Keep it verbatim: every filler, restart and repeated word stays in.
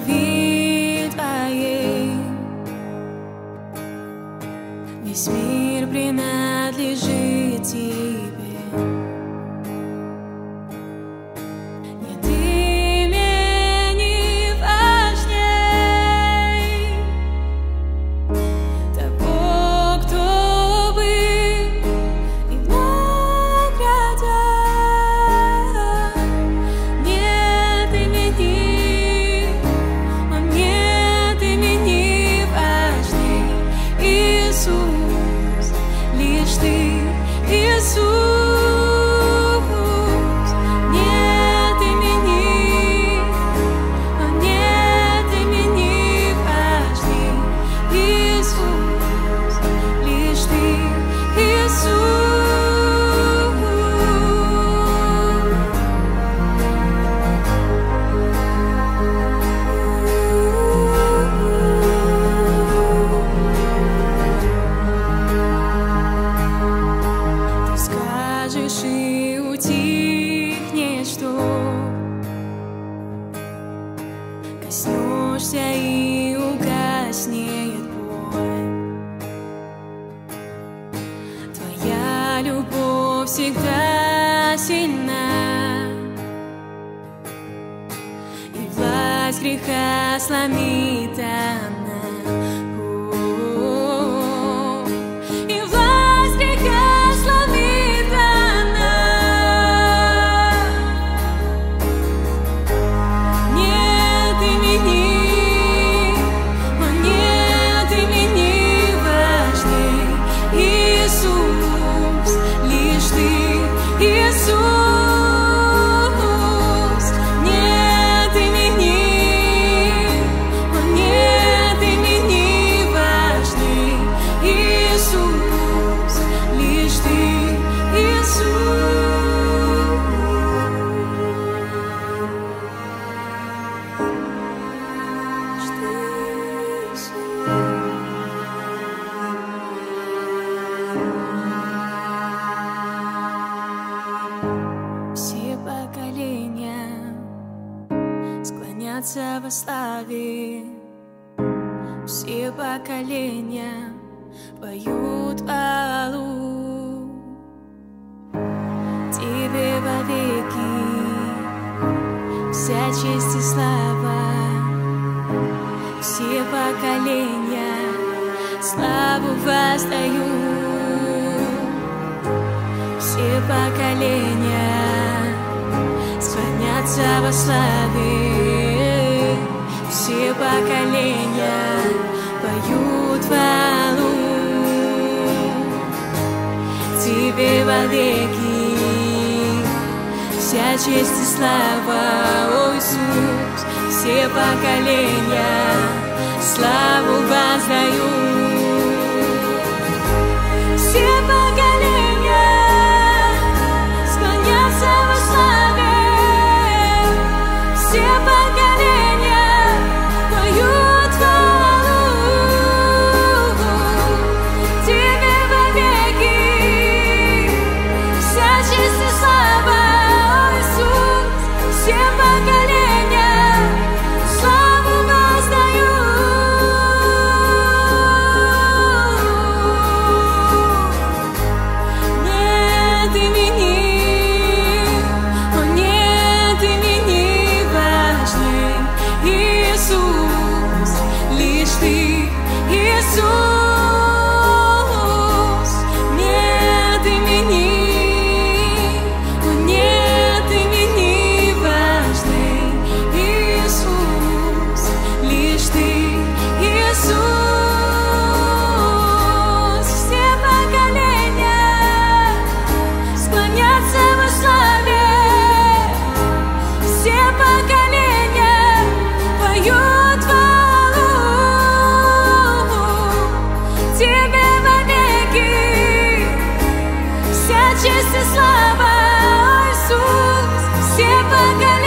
любви Твоей. Весь мир принадлежит Тебе. Нет имени важней того, кто был и вновь грядет. Нет имени, о, нет имени важней. Иисус, лишь Ты, Иисус. Нет имени, о, нет имени важней. Иисус, лишь Ты, Иисус. Ты скажешь, и утихнет шторм, коснешься, и угаснет боль. Твоя любовь всегда сильна, и власть греха сломит она. О, и власть греха сломит она. Нет имени, о, нет имени важней. Иисус, лишь Ты, Иисус. Нет имени, о, нет имени важней. Иисус, лишь Ты, Иисус. Все поколения склонятся во славе, все поколения поют хвалу Тебе вовеки, вся честь и слава. Все поколения славу воздают. Все поколения склонятся во славе. Все поколения поют хвалу Тебе вовеки, вся честь и слава. О, Иисус, все поколения славу воздают. Все поколения склонятся во славе. Все поколения поют хвалу Тебе вовеки, вся честь и слава. О, Иисус, все поколения славу воздают. Нет имени, о, нет имени важней. Иисус, лишь Ты, Иисус. Нет имени, о, нет имени важней. Иисус, лишь Ты, Иисус. Все поколения склонятся во славе. Все поколения поют хвалу Тебе вовеки, вся честь и слава. О, Иисус, все поколения